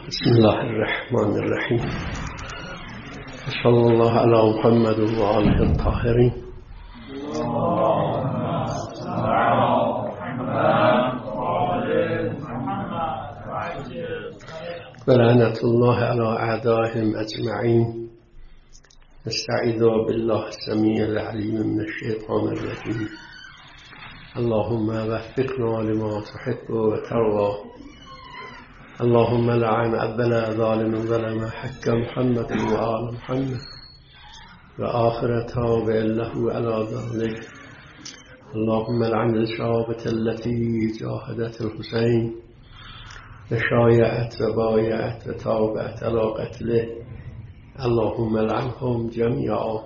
بسم الله الرحمن الرحیم. صلی الله علی محمد و آله الطاهرین. و لعنت الله علی اعدائهم اجمعین. نستعیذ بالله السمیع العلیم من الشیطان الرجیم. اللهم وفقنا لما تحب و ترضى. اللهم لعن أبنا ظالم ظلم حق محمد وآل محمد وآخر تابع له على ذلك. اللهم لعن الشعوبة التي جاهدت الحسين وشايعت وبايعت وتابعت على قتله. اللهم لعنهم جميعا.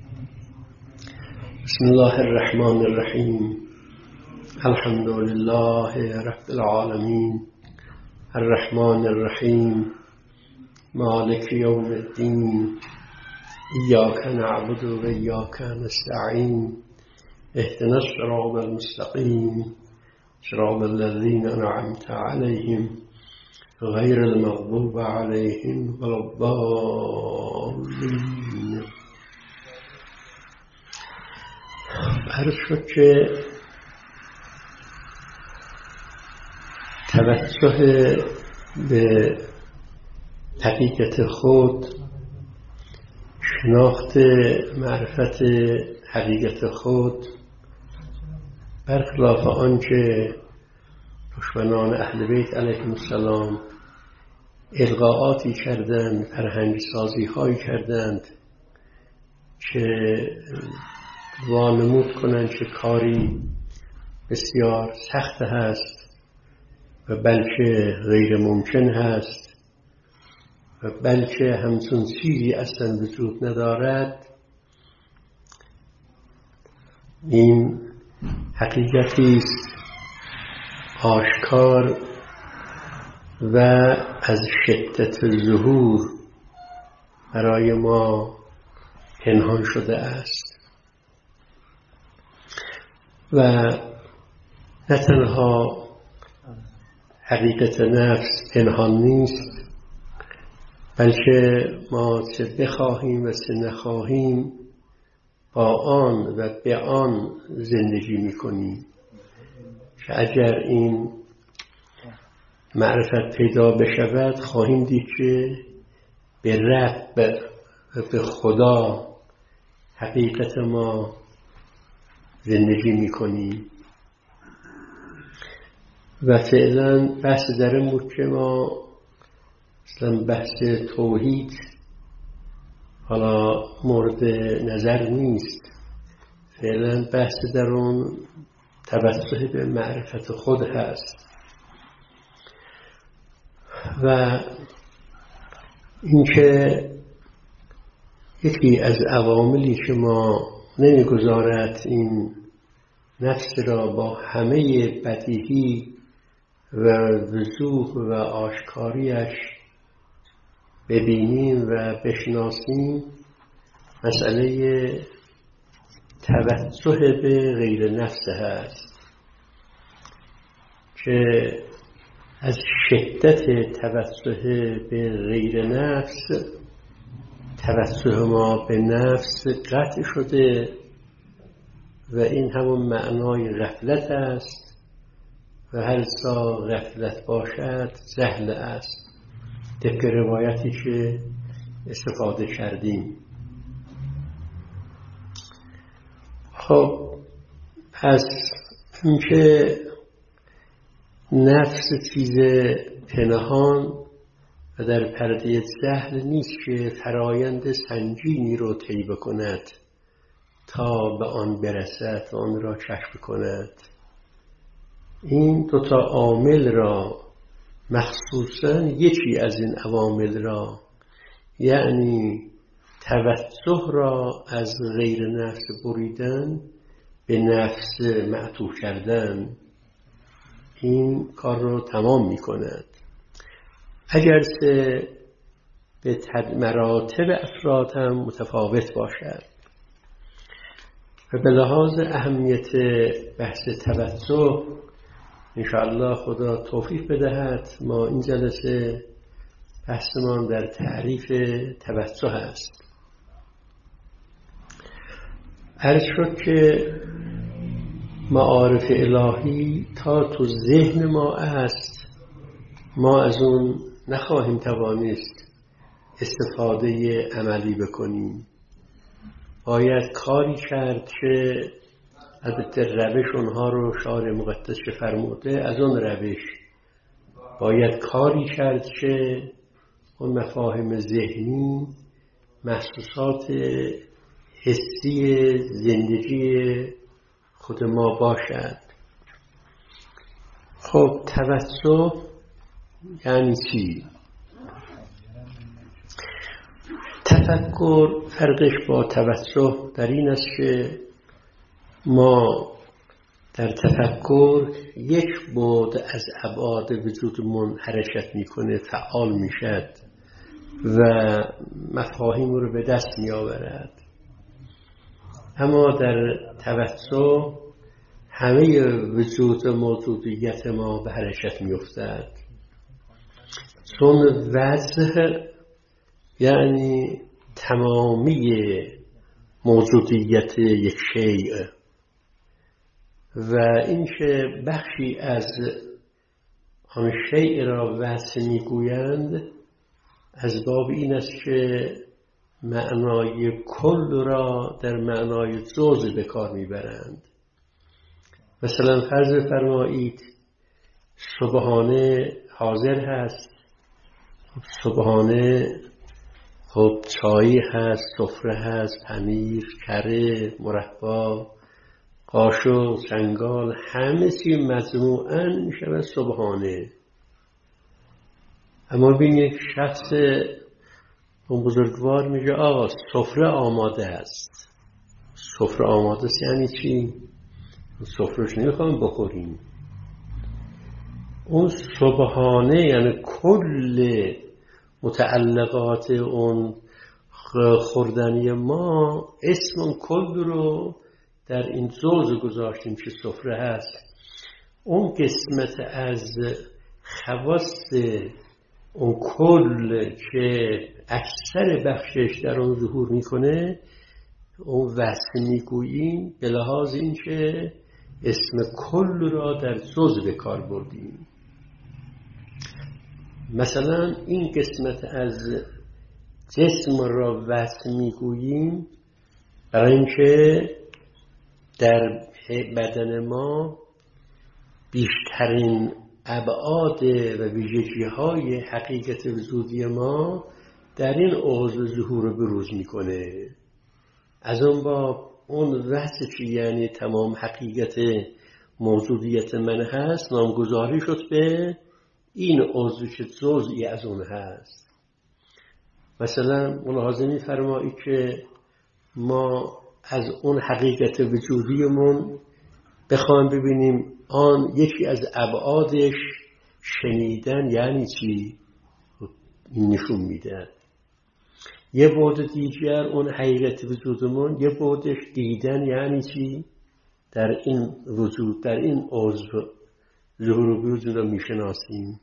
بسم الله الرحمن الرحيم. الحمد لله رب العالمين الرحمن الرحیم مالک یوم الدین. ایاک نعبد و ایاک نستعین. اهدنا الصراط المستقیم صراط الذین انعمت علیهم غیر المغضوب علیهم ولا الضالین. عرض شد که توجه به حقیقت خود، شناخت معرفت حقیقت خود، برخلاف آنچه دشمنان اهل بیت علیهم السلام القاءاتی کردند، فرهنگ سازی هایی کردند که وانمود کنند که کاری بسیار سخت هست و بلکه غیر ممکن هست و بلکه همچون چیزی اصلا وجود ندارد. این حقیقتی است آشکار و از شدت ظهور برای ما پنهان شده است و نه تنها حقیقت نفس پنهان نیست، بلکه ما چه بخواهیم و چه نخواهیم با آن و به آن زندگی میکنیم که اگر این معرفت پیدا بشود خواهیم دید که به رب و به خدا حقیقت ما زندگی میکنیم. و فعلا بحث در این بود که ما اصلا بحث توحید حالا مورد نظر نیست. فعلا بحث در اون توجه به معرفت خود هست و اینکه یکی از عواملی که ما نمیگذارد این نفس را با همه بدیهی و وضوح و آشکاریش ببینیم و بشناسیم، مسئله توجه به غیر نفس هست که از شدت توجه به غیر نفس توجه ما به نفس قطع شده و این همون معنای غفلت است و هر سا غفلت باشد جهل است، طبق روایتی که استفاده کردیم. خب پس اینکه نفس چیز پنهان و در پرده جهل نیست که فرایند سنگینی رو طی بکند تا به آن برسد و آن را کشف کند. این دوتا عامل را، مخصوصا یکی از این عوامل را، یعنی توجه را از غیر نفس بریدن به نفس معطوف کردن، این کار را تمام می کند. اگرچه به مراتب افراد هم متفاوت باشد و به لحاظ اهمیت بحث توجه انشاءالله خدا توفیق بدهد ما این جلسه بحثمان در تعریف توسع است. عرض شد که معارف الهی تا تو ذهن ما است، ما از اون نخواهیم توانست استفاده عملی بکنیم. باید کاری کرد که البته روش اونها رو شارع مقدس فرموده، از اون روش باید کاری کرد که اون مفاهیم ذهنی، محسوسات حسی زندگی خود ما باشد. خب توسع یعنی چی؟ تفکر فرقش با توسع در این است که ما در تفکر یک بعد از ابعاد وجودمون حرکت میکنه، فعال میشد و مفاهیم رو به دست میآورد. اما در توسع همه وجود موجودیت ما به حرکت میافتد، چون وضع یعنی تمامی موجودیت یک شیء و اینکه بخشی از آن شیء را وضع میگویند از باب این است که معنای کل را در معنای جزء به کار میبرند. مثلا فرض فرمایید صبحانه حاضر هست، صبحانه خب چای هست، سفره هست، پنیر، کره، مربا، قاشق، چنگال، همه چی مجموعاً میشه صبحانه. اما بین یک شخص اون بزرگوار میگه آقا سفره آماده است. سفره آماده است یعنی چی؟ سفرهش نمیخوام بخوریم. اون صبحانه یعنی کل متعلقات اون خوردنی ما، اسم اون کل رو در این جزء گذاشتیم که سفره هست. اون قسمت از خواص اون کل که اکثر بخشش در اون ظهور میکنه اون وصف میگوییم، به لحاظ این که اسم کل را در جزء به کار بردیم. مثلا این قسمت از جسم را وصف میگوییم برای اینکه در بدن ما بیشترین ابعاد و ویژگی‌های حقیقت وجودی ما در این عضو ظهور و بروز میکنه. از اون باب اون وصفی یعنی تمام حقیقت موجودیت من هست نامگذاری شد به این عضو که جزئی از اون هست. مثلا ملاحظه می‌فرمایید که ما از اون حقیقت وجودیمون بخوایم ببینیم آن یکی از ابعادش شنیدن یعنی چی؟ این نشون میده. یه بعد دیگر اون حقیقت وجودمون، یه بعدش دیدن یعنی چی؟ در این وجود، در این عضو ظهور و بروز رو میشناسیم.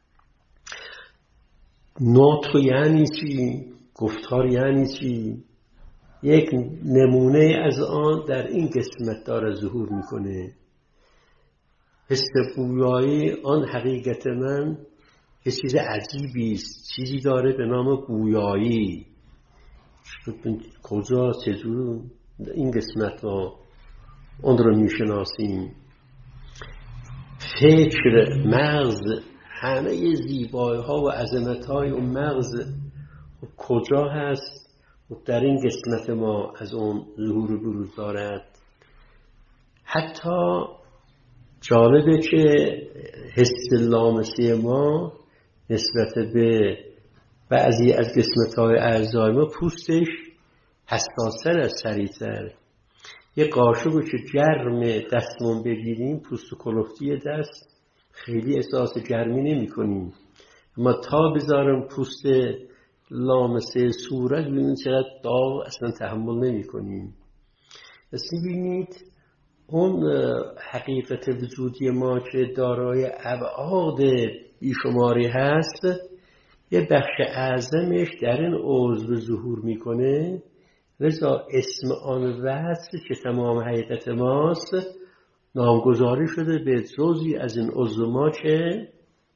نطق یعنی چی؟ گفتار یعنی چی؟ یک نمونه از آن در این قسمت داره ظهور میکنه. حس گویایی آن حقیقت من یه چیز عجیبی است، چیزی داره به نام گویایی. کجا چجور این قسمت ها اون رو میشناسیم. فکر، مغز، همه زیبایی ها و عظمت های اون مغز کجا هست؟ در این قسمت ما از اون ظهور و بروز دارد. حتی جالبه که حس لامسی ما نسبت به بعضی از قسمت‌های اعضای ما پوستش حساس‌تر از سریع‌تر. یه قاشقو که گرم دستمون بگیریم، پوست و کلفتی دست خیلی احساس گرمی نمی‌کنیم، اما تا بذارم پوست لامسه صورت ببینید چقدر داغ اصلا تحمل نمی‌کنیم. پس ببینید اون حقیقت وجودی ما که دارای ابعاد بیشماری هست، یه بخش اعظمش در این عضو ظهور میکنه، لذا اسم آن وصل که تمام حقیقت ماست نامگذاری شده به جزئی از این عضو ما که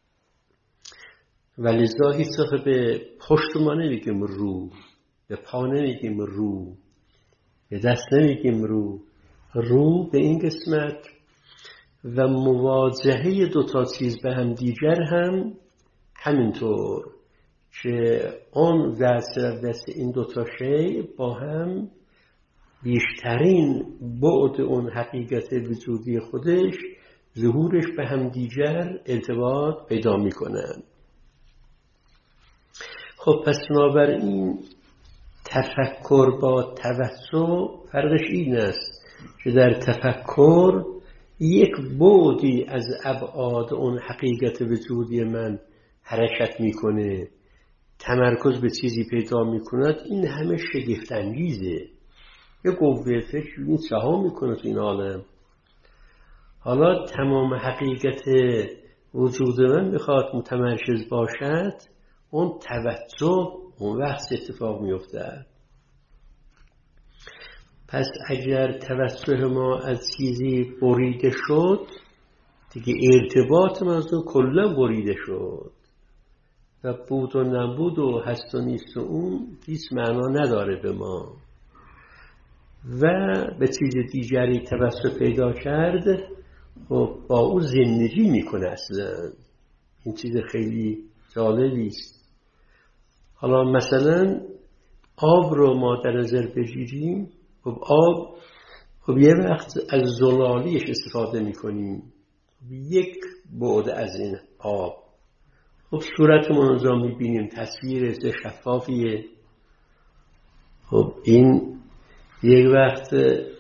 ولذا هیچ وقت به پشت ما نمیگیم رو، به پا نمیگیم رو، به دست نمیگیم رو به این قسمت. و مواجهه دوتا چیز به هم دیگر هم همینطور که آن دست این دوتا شی با هم بیشترین بعد اون حقیقت وجودی خودش ظهورش به هم دیگر ارتباط پیدا میکنن. خب پس بنابراین تفکر با توسع فرقش این است که در تفکر یک بعدی از ابعاد اون حقیقت وجودی من حرکت میکنه، تمرکز به چیزی پیدا میکند. این همه شگفت انگیزه. یه قوه فکر سها میکنه تو این عالم. حالا تمام حقیقت وجود من میخواد متمرکز باشد، اون توجه اون وقت اتفاق میفته. پس اگر توجه ما از چیزی بریده شد، دیگه ارتباط ما از اون کلا بریده شد و بود و نبود و هست و نیست و اون هیچ معنا نداره به ما. و به چیز دیگری توسط پیدا کرد، خب با او زندگی میکنه. اصلا این چیز خیلی جالبی است. حالا مثلا آب رو ما در نظر بگیریم. خب آب، خب یه وقت از زلالیش استفاده میکنیم، یک بعد از این آب. خب صورتمون رو میبینیم، تصویر شفافیه. خب این یک وقت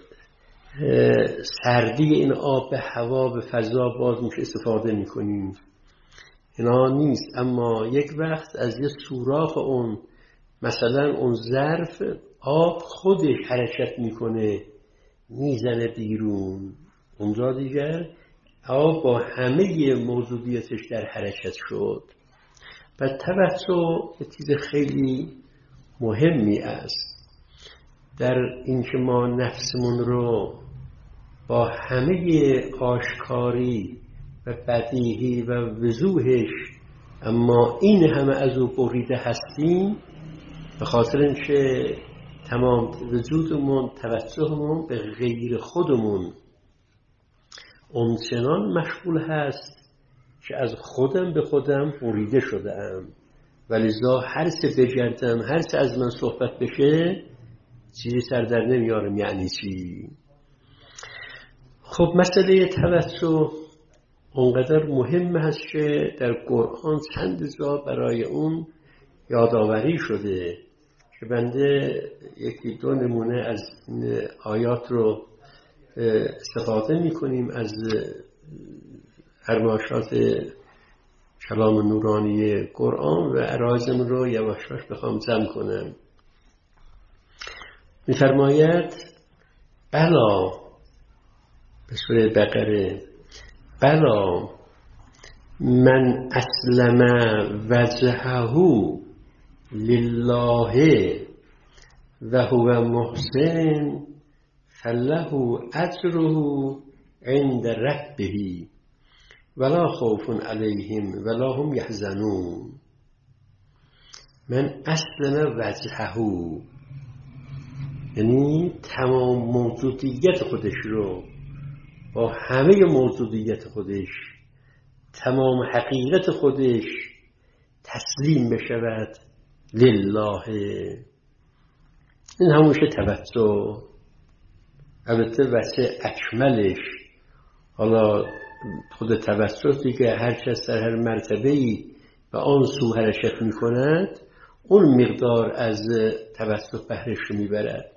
سردی این آب به هوا به فضا باز میشه استفاده میکنیم، اینا نیست. اما یک وقت از یه سوراخ اون مثلا اون ظرف آب خودش حرکت میکنه، میزنه بیرون. اونجا دیگر آب با همه موجودیتش در حرکت شد. و توسع یه چیز خیلی مهمی است در اینکه ما نفسمون رو با همه آشکاری و بدیهی و وضوحش، اما این همه از او بریده هستیم، به خاطر اینکه تمام وجودمون، توجهمون به غیر خودمون اونچنان مشغول هست که از خودم به خودم بریده شدم. ولذا هر چه بگردم، هر چه از من صحبت بشه، چیزی سر در نمیارم. یعنی چی؟ خب مسئله توسع اونقدر مهم هست که در قرآن چند جا برای اون یادآوری شده که بنده یکی دو نمونه از آیات رو استفاده میکنیم از فرمایشات کلام نورانی قرآن و عرایزم رو یواشاش بخوام جمع کنم. میفرماید بلا، به سوره بقره، بلا من اسلم وجهه لله و هو محسن فله اجره عند ربه ولا خوف علیهم ولا هم یحزنون. من اسلم وجهه، یعنی تمام موجودیت خودش رو با همه موجودیت خودش، تمام حقیقت خودش تسلیم بشود لله. این همونشه توسع. البته وجه اکملش، حالا خود توسع دیگه هر کس در هر مرتبه‌ای به آن سو حرکت می‌کند، اون مقدار از توسع بهرش رو میبرد.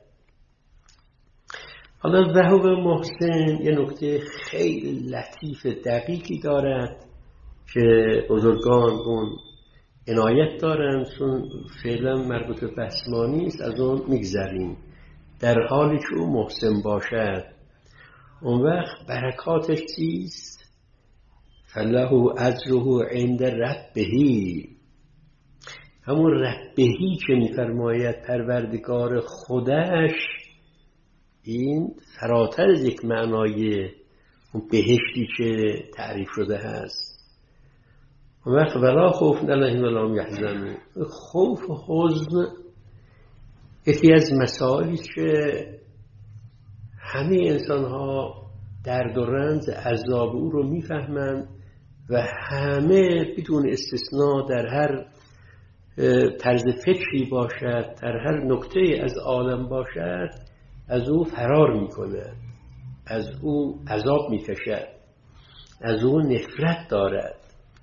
حالا وهو محسن یه نکته خیلی لطیف دقیقی دارد که بزرگان اون عنایت دارن، چون فعلا مربوط به بحث ما نیست، از اون میگذریم. در حالی که او محسن باشد، اون وقت برکاتش چیست؟ فله اجره عند ربه. همون ربهی که می‌فرماید پروردگار خودش، این فراتر از یک معنای اون بهشتی که تعریف شده هست. اون وقت ولا خوف علیهم ولا هم یحزنون، خوف و حزن یکی از مسائلی که همه انسان ها درد و رنج عذاب او رو میفهمند و همه بدون استثناء در هر طرز فکری باشد، در هر نکته از عالم باشد، از او فرار میکند، از او عذاب میکشد، از او نفرت دارد.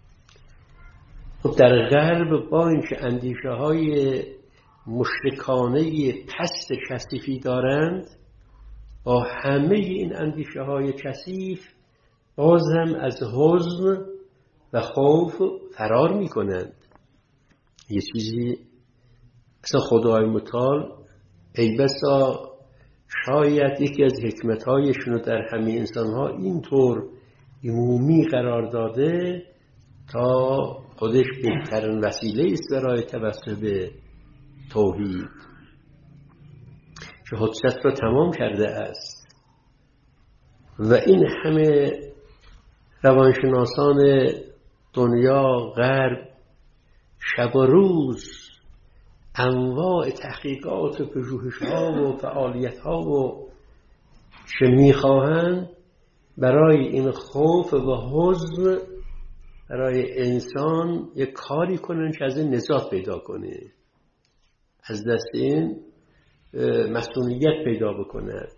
خب در غرب با اینکه اندیشه های مشرکانه پست کثیفی دارند، با همه این اندیشه های کثیف بازم از حزن و خوف فرار می کنند. یه چیزی اصلا خدای متعال ای بسا شاید یکی از حکمت‌هایشون رو در همه انسان‌ها اینطور عمومی قرار داده تا خودش بهترین وسیله است برای توسل به توحید که حجت را تمام کرده است. و این همه روانشناسان دنیا غرب شب و روز انواع تحقیقات و پژوهش‌ها و فعالیت‌ها و چه می‌خواهند برای این خوف و حزن برای انسان یک کاری کنن که از این نجات پیدا کنه، از دست این مسئولیت پیدا بکند.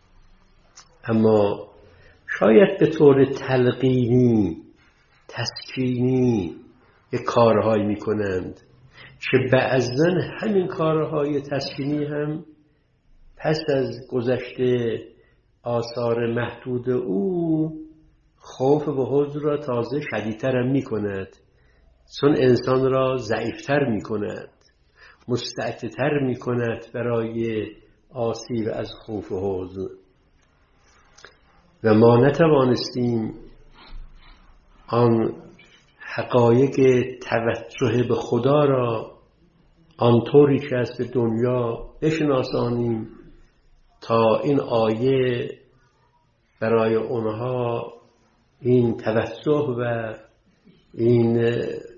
اما شاید به طور تلقینی تسکینی یک کارهایی میکنند که بعضاً همین کارهای تسکینی هم پس از گذشته آثار محدود او خوف و حزن را تازه شدیدتر هم میکند، چون انسان را ضعیفتر میکند، مستعدتر میکند برای آسیب از خوف و حزن. و ما نتوانستیم آن حقایق توجه به خدا را آنطوری که از به دنیا بشناسانیم تا این آیه برای اونها این توجه و این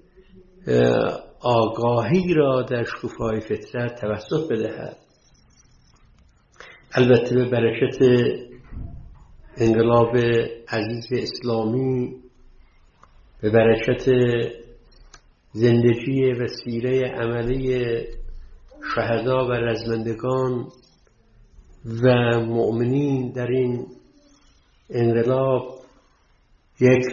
آگاهی را در شکوفای فطرت توسط بدهد. البته به برکت انقلاب عزیز اسلامی، به برکت زندگی و سیره عملی شهدا و رزمندگان و مؤمنین در این انقلاب، یک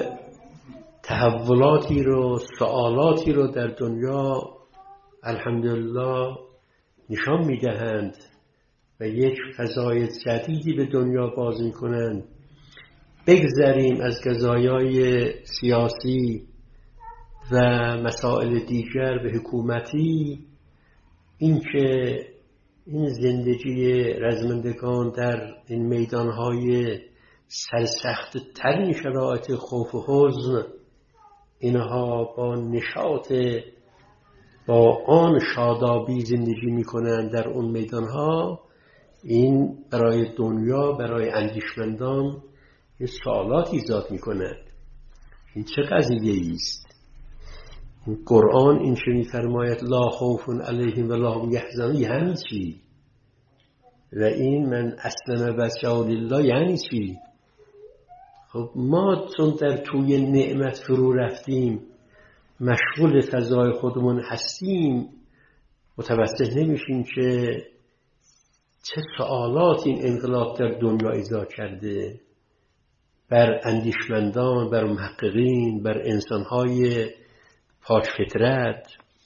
تحولاتی رو، سوالاتی رو در دنیا الحمدلله نشان میدهند و یک فضای جدیدی به دنیا باز میکنند. بگذریم از قضایای سیاسی و مسائل دیگر به حکومتی، اینکه این زندگی رزمندگان در این میدانهای سرسخت ترین شرایط خوف و حزن، اینها با نشاط، با آن شادابی زندگی میکنند در اون میدانها. این برای دنیا، برای اندیشمندان یه سوالات ایجاد میکند. این چه قضیه است؟ این قرآن این چه میفرماید لا خوف علیهم ولا هم یحزنون یعنی چی؟ و این من اسلم وجهه لله یعنی چی؟ خب ما چون در توی نعمت فرو رفتیم، مشغول فضای خودمون هستیم، متوجه نمیشیم که چه سوالات این انقلاب در دنیا ایجاد کرده بر اندیشمندان، بر محققین، بر انسانهای پاک فطرت.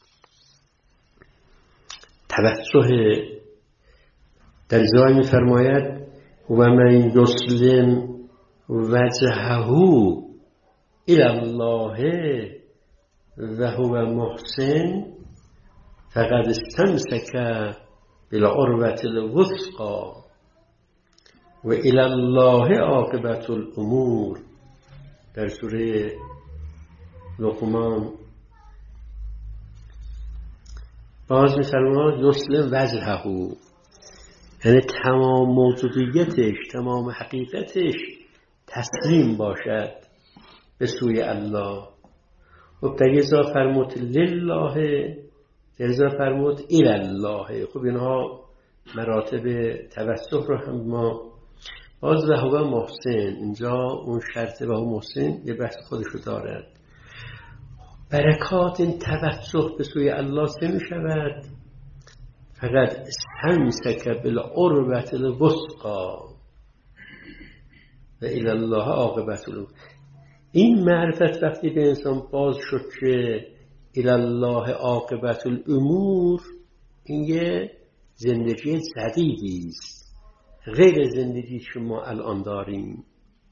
توجه در جای می‌فرماید و من یسلم وجهه الی الله و هو محسن فقد استمسک بالعروة الوثقی و الی الله عاقبة الامور. در سوره لقمان باز می‌فرماد یسلم وجهه، یعنی تمام موجودیتش، تمام حقیقتش تسلیم باشد به سوی الله. خب در یه جا فرمود لله، در یه جا فرمود الی الله. خب اینها مراتب توسل رو هم ما باز و هو محسن، اینجا اون شرط و هو محسن یه بحث خودشو دارد. برکات این توسل به سوی الله چه می شود؟ فقط استمسک بالعروة الوثقی و الی الله عاقبت الامور. این معرفت وقتی به انسان باز شد که الی الله عاقبت الامور، این یه زندگی جدیدی است غیر زندگی که ما الان داریم.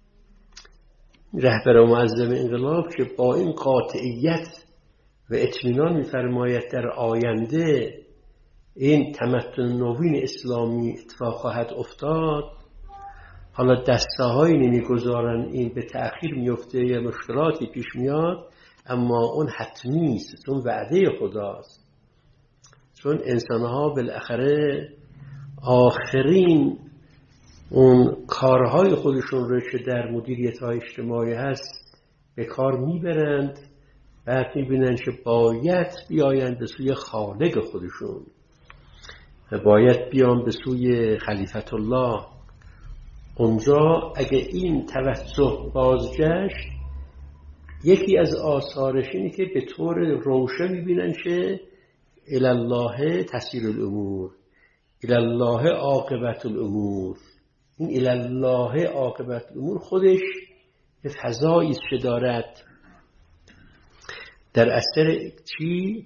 رهبر معظم انقلاب که با این قاطعیت و اطمینان می‌فرماید در آینده این تمدن نوین اسلامی اتفاق خواهد افتاد، حالا دسته‌هایی نمی‌گذارن این به تأخیر میفته یا مشکلاتی پیش میاد، اما اون حتمی است، چون وعده خداست. چون انسان‌ها بالاخره آخرین اون کارهای خودشون رو که در مدیریت‌های اجتماعی هست به کار میبرند، بعد میبینن که باید بیایند به سوی خالق خودشون و باید بیان به سوی خلیفت الله. اونجا اگه این توسل بازگشت، یکی از آثارش اینه که به طور روشن میبینن که الی الله تسیر الامور، الی الله عاقبت الامور. این الی الله عاقبت الامور خودش یه فضایی است که دارد در اثر چی؟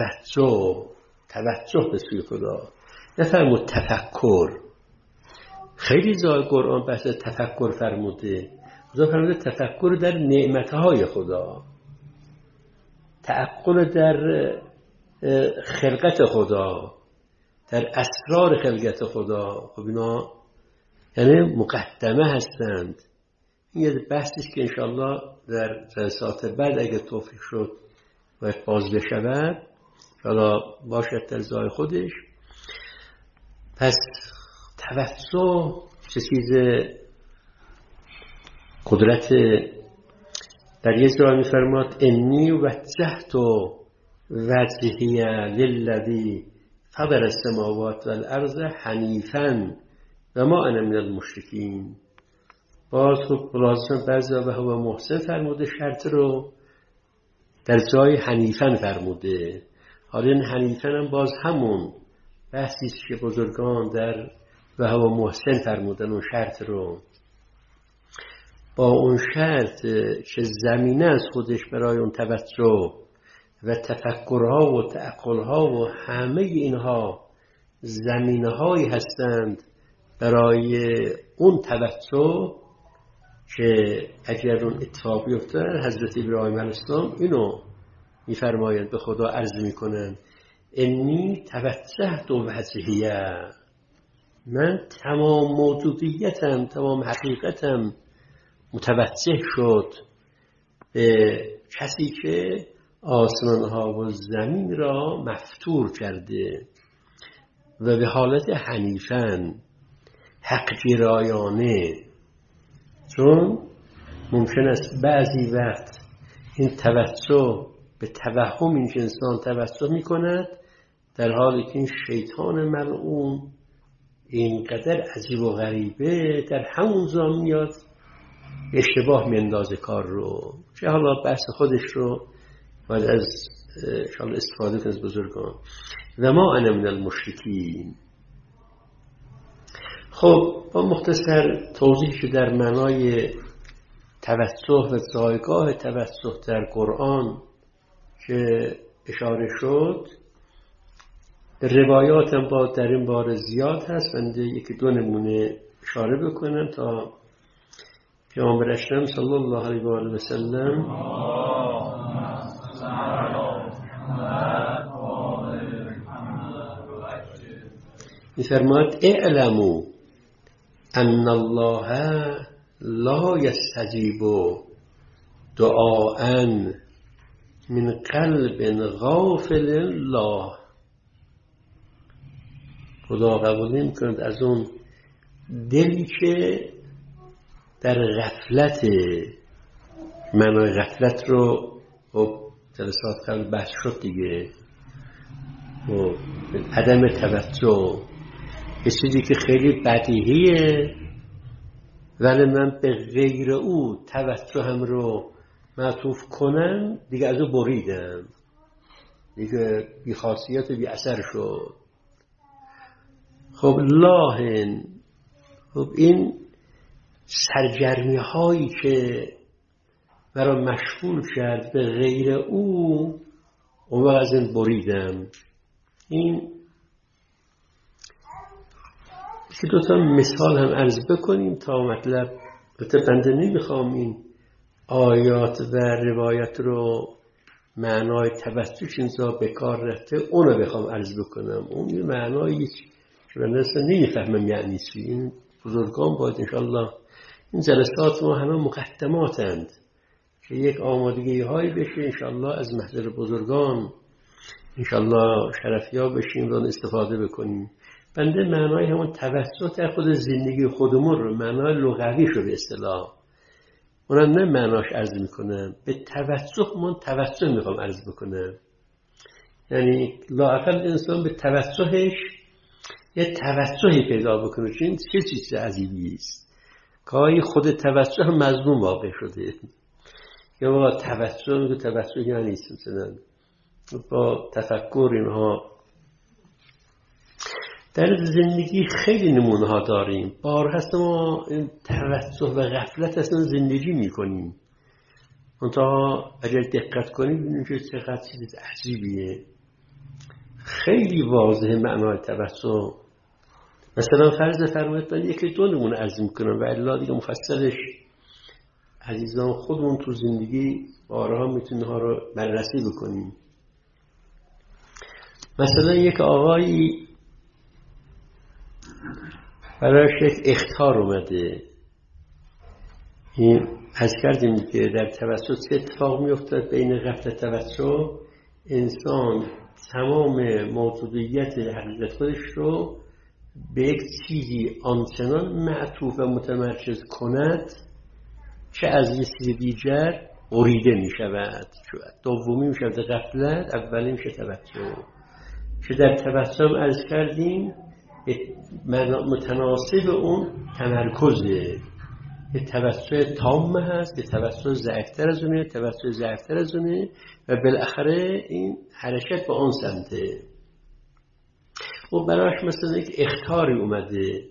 توجه به سوی خدا. نفرمود تفکر. خیلی جای قرآن بحث تفکر فرموده. خدا فرموده تفکر در نعمتهای خدا، تأمل در خلقت خدا، در اسرار خلقت خدا. خب اینا یعنی مقدمه هستند. این یه بحثیست که انشاءالله در جلسات بعد اگه توفیق شد باید باز بشود، حالا باشد در جای خودش. پس توسل چه چیز قدرت. در یه جا می‌فرماد انی وجهت وجهی للذی فطر السماوات والارض حنیفا و ما انا من المشرکین. باز خب لازم بعضی و هو محسن فرموده شرط رو، در جای حنیفا فرموده. حالا این حنیفا هم باز همون بحثیست که بزرگان در و هو محسن فرمودن اون شرط رو. با اون شرط که زمینه از خودش برای اون توجه و تفکرها و تعقلها و همه اینها زمینه‌هایی هستند برای اون توجه که اگر اون اتفاق بیفته، حضرت ابراهیم علیه السلام اینو می‌فرمایند، به خدا عرض می‌کنند انی توجهت وجهیه، من تمام موجودیتم، تمام حقیقتم متوجه شد به کسی که آسمان‌ها و زمین را مفطور کرده و به حالت حنیفاً، حق‌گرایانه. چون ممکن است بعضی وقت این توجه به توهم این انسان توجه می کند، در حالی که این شیطان ملعون اینقدر عجیب و غریبه در همون زمان میاد اشتباه میندازه کار رو، چه حالا بحث خودش رو باید از شاید استفاده کنید از بزرگان. و ما انا من المشرکین. خب با مختصر توضیح شد در معنای توسل و جایگاه توسل در قرآن که اشاره شد. روایات هم با در این باره زیاد هست. بنده یکی دو نمونه اشاره بکنم تا پیامبر اکرم صلی الله علیه و آله و سلم می‌فرماد اعلموا ان الله لا یستجیب دعاء من قلب غافل الله خدا قبول نمی‌کند از اون دلی که در غفلت، معنای غفلت رو جلسات قبل بحث شد دیگه، و عدم توجه، یه چیزی که خیلی بدیهیه ولی من به غیر او توجهم رو معطوف کنم دیگه از او بریدم، دیگه بی خاصیت و بی اثر شد. خب لاهن، خب این سرگرمی هایی که مرا مشغول کرد به غیر او، اون وقت از این بریدم. این که دوتا مثال هم عرض بکنیم تا مطلب بنده نمیخوام این آیات و روایت رو معنای توجه اینجا به کار رفته اون رو بخوام عرض بکنم. اون یه معنایی که من اصلا نمیفهمم یعنی چی. این بزرگان باید انشاءالله، این جلسات ما همه مقدماتند که یک آمادگی هایی بشه انشاءالله از محضر بزرگان انشاءالله شرفیاب بشیم و استفاده بکنیم. بنده معنای همون توسط در خود زندگی خودمون رو، معنای لغوی رو به اصطلاح اونم نه معناش عرض میکنم، به توسط من توسط میخوام عرض بکنم. یعنی لااقل انسان به توسطش یه توسطی پیدا بکنه، چون چه چیز عجیبی است که خود توسط هم مظلوم واقع شده. یا با توسط یعنی مثلا با تفکر اینها در زندگی خیلی نمونه ها داریم. بار هست ما این توسط و غفلت اصلا زندگی میکنیم. منتها اگر دقت کنیم ببینیم که چقدر چیز عجیبیه. خیلی واضحه معنای توسط. مثلا فرض فرمایید من یکی دو نمونه عرض میکنم و الا دیگه مفصلش عزیزان خودمون تو زندگی بارها میتونیم ها رو بررسی بکنیم. مثلا یک آقایی برایش یک اخطار اومده. این از کردیم که در توسط چه اتفاق میافتد بین غفلت توسط انسان تمام موجودیت حقیقت خودش رو به یک چیزی آنچنان معطوف و متمرکز کند که از یه چیز دیگر بریده می شود. دومی می شود غفلت، اولی می شود توسط. که در توسط هم عرض کردیم متناسب اون تمرکزه. یه توسط تام هست، یه توسط ضعیفتر از اونه، توسط ضعیفتر از اونه و بالاخره این حرکت به آن سمته. و براش مثلا یک اخطاری اومده،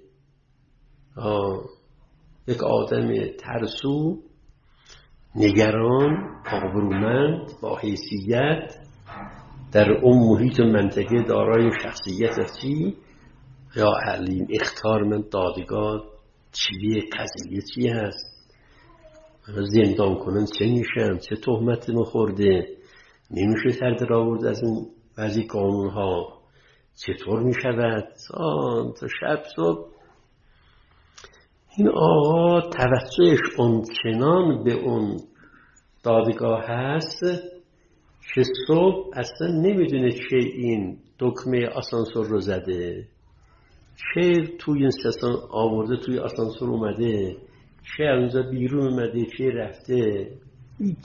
یک آدم ترسو، نگران، آبرومند، با حیثیت، در اون محیط منطقه دارای شخصیت هستی، یا علیم اختار من دادگاه چیه قضیه چی هست، زندان کنن چه میشم، چه تهمت مخورده، نمیشه سر در آورد از این بعضی قانون ها، چطور میشود تا شب صبح. این آقا توسعش اونچنان به اون دادگاه هست که صبح اصلا نمیدونه چه این دکمه آسانسور رو زده، چه توی این ستان آورده توی آسانسور اومده، چه از اونجا بیرون اومده، چه رفته، هیچ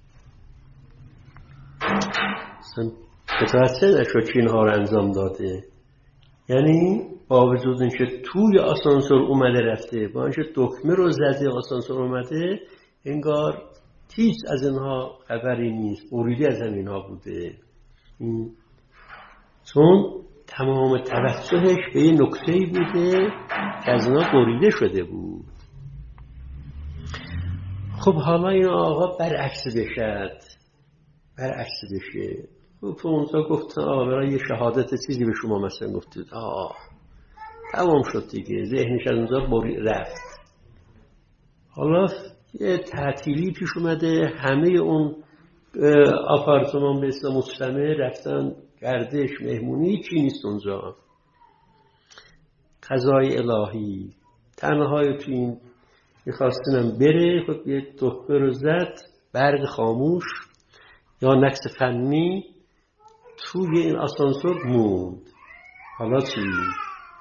اصلا متوسط نشد که اینها رو انجام داده. یعنی با وجود اینکه توی آسانسور اومده رفته، با اینکه دکمه رو زده آسانسور اومده، انگار هیچ از اینها خبری نیست، بریده از همینها بوده. چون تمام توسطش به یه نکته‌ای بوده که از اینها بریده شده بود. خب حالا این آقا برعکس بشه. خب اونجا گفتن آقا برای یه شهادت چیزی به شما مثلا گفتید، تمام شد دیگه، ذهنش از اونجا رفت. حالا یه تعطیلی پیش اومده، همه اون آپارتمان به اسم مجتمع رفتن گردش، مهمونی، چی نیست اونجا، قضای الهی. تنهای تو این میخواستنم بره، خب یه دکمه رو زد، برق خاموش یا نقص فنی توی این آسانسور موند. حالا چی؟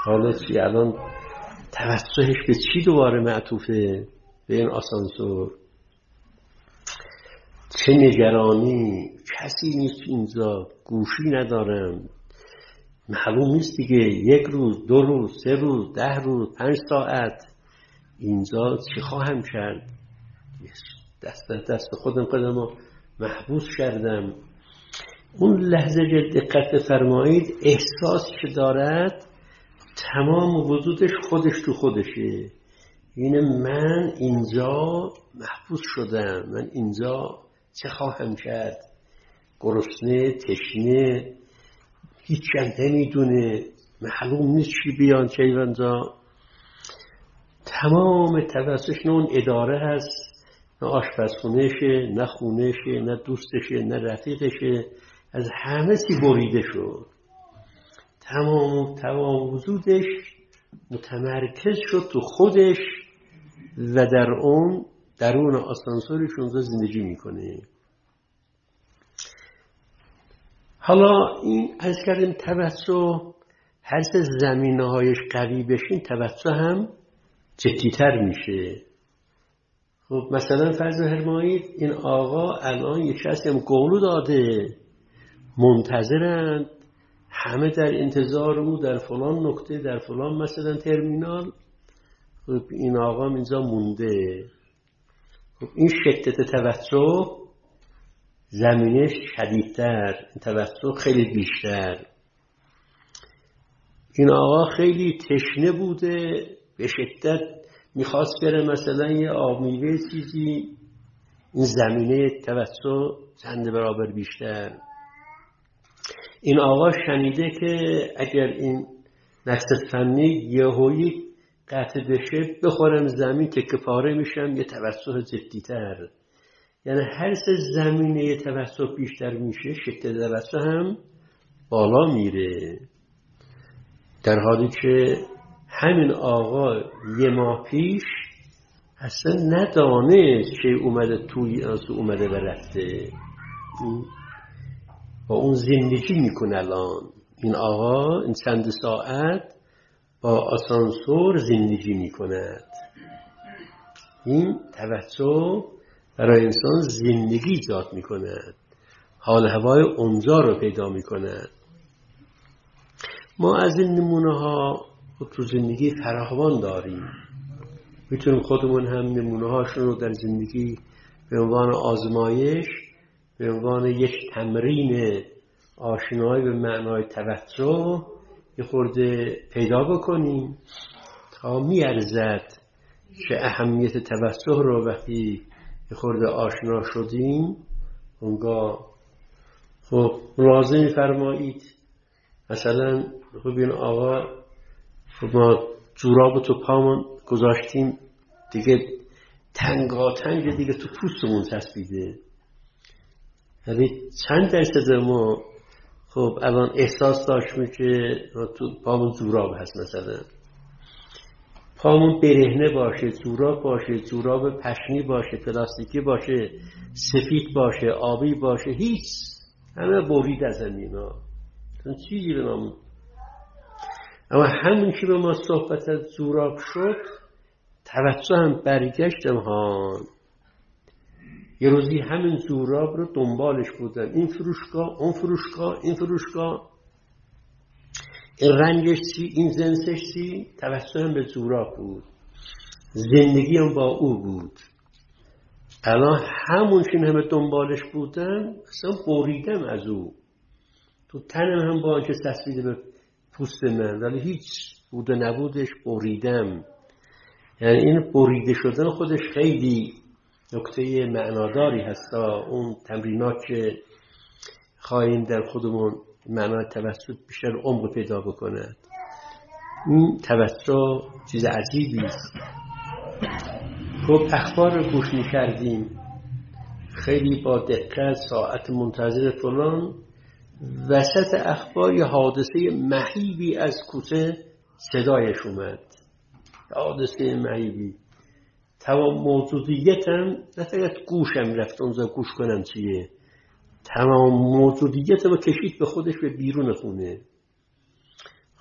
حالا چی الان توسطش به چی دوباره معطوفه؟ به این آسانسور. چه نگرانی، کسی نیست اینجا، گوشی ندارم، معلوم نیست دیگه 1 روز 2 روز 3 روز 10 روز 5 ساعت اینجا چی خواهم کرد؟ دست خودم قدمو محبوس کردم. اون لحظه که دقت بفرمایید احساسی که دارد تمام وجودش خودش تو خودشه. اینه من اینجا محبوس شدم، من اینجا چه خواهم کرد؟ گرسنه، تشنه، هیچ چند نمیدونه، معلوم نیست چی بیان چه اینجا. تمام توسطش نه اون اداره هست، نه آشپزخونهشه، نه خونهشه، نه دوستشه، نه رفیقشه، از همه چی بریده شد. تمام وجودش متمرکز شد تو خودش و در اون درون آسانسورش اونجا زندگی میکنه. حالا این از کردیم توسط هر سه زمینه هایش قوی بشین توسط هم جدیتر میشه. خب مثلا فرض فرمایید این آقا الان یک شخصی هم قولو داده، منتظرند، همه در انتظار او در فلان نقطه، در فلان مثلا ترمینال. خب این آقا اینجا مونده. خب این شدت توسط زمینش شدیدتر، توسط خیلی بیشتر. این آقا خیلی تشنه بوده، به شدت میخواست بره مثلا یه آب میوه چیزی، این زمینه توسط چند برابر بیشتر. این آقا شنیده که اگر این نقص فنی یهویی قطع بشه بخورم زمین تکه پاره میشم، یه توسط جدیتر. یعنی هر سه زمینه توسط بیشتر میشه شدت توسط هم بالا میره. در حالی که همین آقا 1 ماه پیش اصلا ندانست چه اومده توی آسو اومده و رفته، با اون زندگی میکنه. الان این آقا این چند ساعت با آسانسور زندگی میکند. این توسط برای انسان زندگی ایجاد میکند، حال هوای اونجا رو پیدا میکند. ما از این نمونه ها تو زندگی فراوان داریم. میتونیم خودمون هم نمونه هاشون رو در زندگی به عنوان آزمایش، به عنوان یک تمرین آشنایی به معنای توسط یه خورده پیدا بکنیم تا میارزد که اهمیت توسط رو وقتی یه خورده آشنا شدیم اونگاه. خب ملاحظه می‌فرمایید مثلا خب این آقا خب ما جوراب تو پامون گذاشتیم دیگه تنگاتنگ دیگه تو پوستمون چسبیده. یعنی چند درصد ما خب الان احساس داشتیم که تو پامون جوراب هست، مثلا پامون برهنه باشه، جوراب باشه، جوراب پشمی باشه، پلاستیکی باشه، سفید باشه، آبی باشه، هیچ، همه برید از اینا چیزی به نامون. اما همون که به ما صحبت از جوراب شد توسط هم برگشتم ها. یه روزی همین جوراب رو دنبالش بودم، این فروشگاه، اون فروشگاه، این فروشگاه، این رنگش چی، این جنسش چی، توسط هم به جوراب بود، زندگی هم با او بود. الان همون که همه دنبالش بودم اصلا بریدم از او، تو تنم هم با آنچه چسبیده به پوست من، ولی هیچ بود و نبودش بریدم. یعنی این بریده شدن خودش خیلی نکته معناداری هست. اون تمرینات که خواهیم در خودمون معنای توسط بیشتر عمق پیدا بکند. این توسط چیز عجیبی است. خب اخبار رو گوش می‌کردیم خیلی با دقت، ساعت منتظر فلان، وسط اخبار یه حادثه مهیبی از کوچه صدایش اومد. حادثه مهیبی، تمام موجودیتم نه فقط گوشم رفت اونجا گوش کنم چیه، تمام موجودیتم کشید به خودش به بیرون خونه.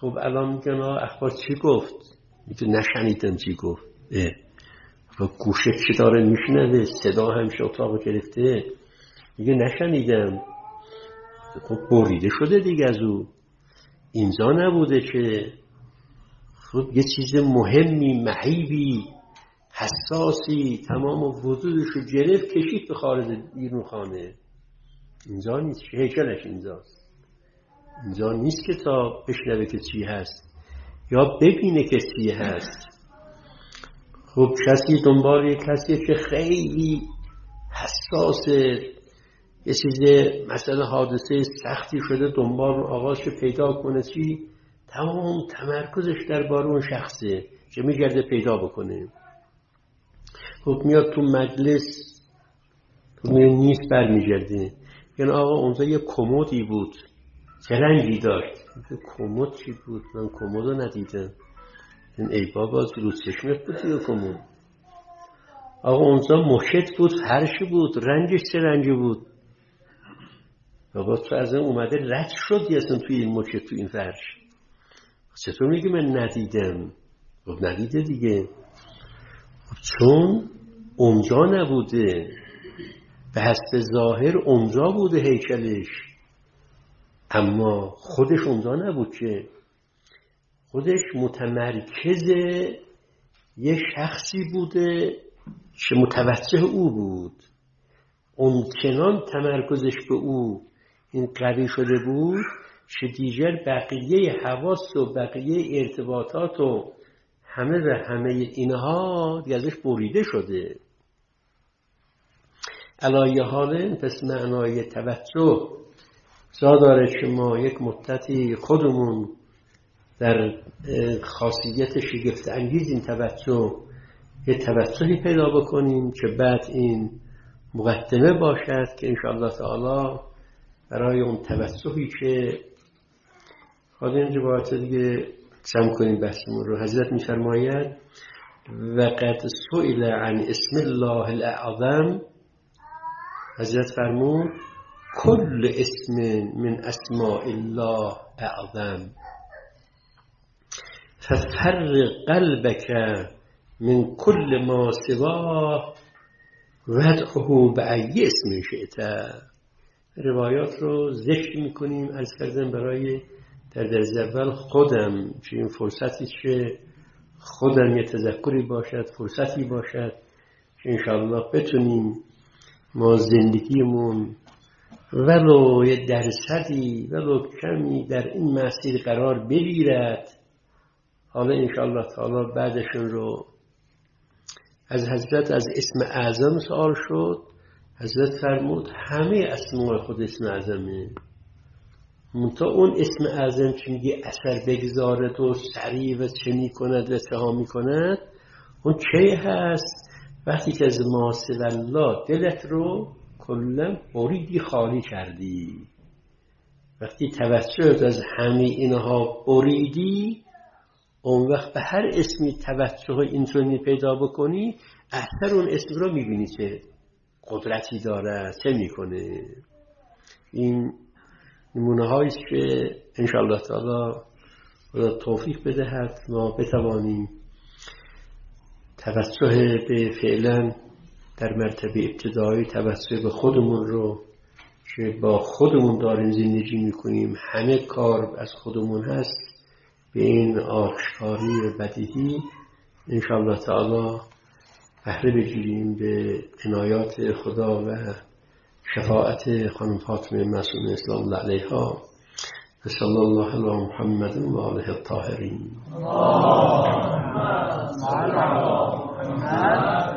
خب الان میگن اخبار چی گفت؟ میگه نشنیدم چی گفت. گوشه چی داره میشنوه، صدا همیشه اتاق گرفته، میگه نشنیدم. خب بریده شده دیگه از او، اینجا نبوده که خب یه چیز مهمی، مهیبی، حساسی تمام وجودش رو گرفت کشید به خارج بیرون خانه. اینجا نیست، هیکلش اینجاست. اینجا نیست که تا بشنوه که چی هست یا ببینه که چی هست. خب کسی دنبال یک کسیه که خیلی حساسه، یه چیز مثلا حادثه سختی شده دنبال اون آقاش پیدا کنه، چی تمام تمرکزش درباره اون شخصه که میگرده پیدا بکنه. خب میاد تو مجلس نیست برمیگرده، یعنی آقا اونجا یه کمدی بود چه رنگی داشت. کمد چی بود؟ من کمدو ندیدم. ای بابا رو چشمت بود یه کمد. آقا اونجا مشت بود، فرش بود، رنگش چه رنگی بود؟ بابا تو از این اومده رد شد اصلا توی این مشت، توی این فرش. چطور میگه من ندیدم؟ خب ندیده دیگه، چون اونجا نبوده، به حسب ظاهر اونجا بوده هیکلش، اما خودش اونجا نبود که. خودش متمرکز یه شخصی بوده که متوجه او بود، اون چنان تمرکزش به او این قوی شده بود که دیگر بقیه حواس و بقیه ارتباطات و همه اینها دیگه ازش بریده شده. علایه حال پس معنای توجه جا داره که ما یک مدتی خودمون در خاصیت شگفت انگیز این توجه یه توجهی پیدا بکنیم که بعد این مقدمه باشد که انشاءالله تعالی برای اون توجهی که خواهد این روایت دیگه جمع کنیم بحثمون رو. حضرت می‌فرماید و قد سئل عن اسم الله الاعظم، حضرت فرمود کل اسم من اسماء الله اعظم ففرق قلبك من کل ما سواه وادعه بأی اسم شئت. روایات رو ذکر میکنیم از کردن برای در درس اول خودم که این فرصتی که خودم یه تذکری باشد، فرصتی باشد که انشاءالله بتونیم ما زندگیمون ولو یه درصدی ولو کمی در این مسیر قرار بگیرد. حالا انشاءالله تعالی بعدشون رو از حضرت از اسم اعظم سوال شد. حضرت فرمود همه اسماء خود اسم اعظمه، منتها اون اسم اعظم که میگه اثر بگذارد و سریع و چه میکند و چه ها میکند، اون چه هست؟ وقتی که از ما سوی الله دلت رو کلا بریدی، خالی کردی، وقتی توجهت از همه اینها بریدی، اون وقت به هر اسمی توجه اینطوری پیدا بکنی، اثر اون اسم رو میبینی چه قدرتی داره، چه میکنه. این نمونه هاییست که انشاءالله تعالی خدا توفیق بدهد ما بتوانیم توجه به فعلا در مرتبه ابتدایی توجه به خودمون رو که با خودمون داریم زندگی میکنیم، همه کار از خودمون هست، به این آشکاری و بدیهی انشاءالله تعالی بهره بگیریم به عنایات خدا و شفاعت خانم فاطمه معصومه اسلام الله علیها. صلی الله علی محمد و آله الطاهرین.